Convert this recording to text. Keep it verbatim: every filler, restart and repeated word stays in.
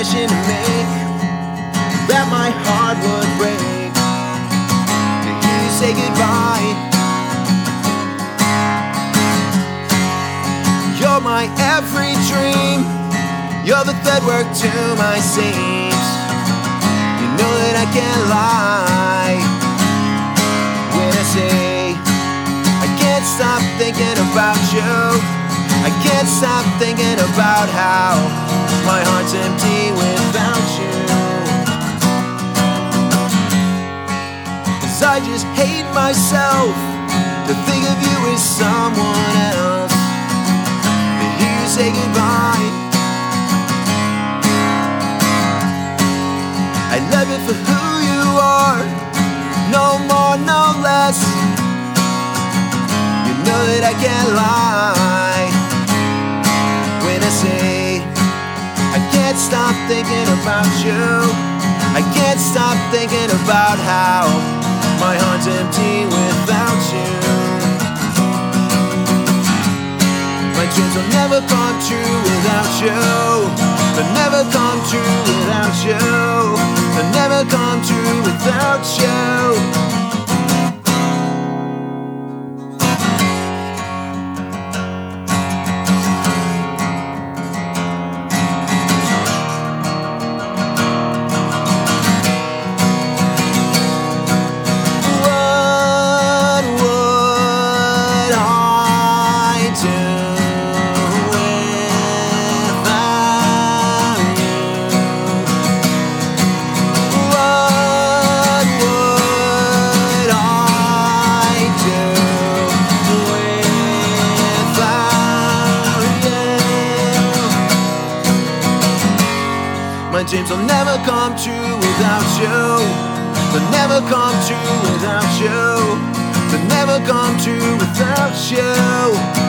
confession to make that my heart would break to hear you say goodbye. You're my every dream, you're the thread work to my seams. You know that I can't lie when I say I can't stop thinking about you. I can't stop thinking about how my heart's empty without you. 'Cause I just hate myself to think of you as someone else, to hear you say goodbye. I love you for who you are, no more, no less. You know that I can't lie when I say I can't stop thinking about you. I can't stop thinking about how my heart's empty without you. My dreams will never come true without you. They'll never come true without you. They'll never come true without you. My dreams will never come true without you. They'll never come true without you. They'll never come true without you.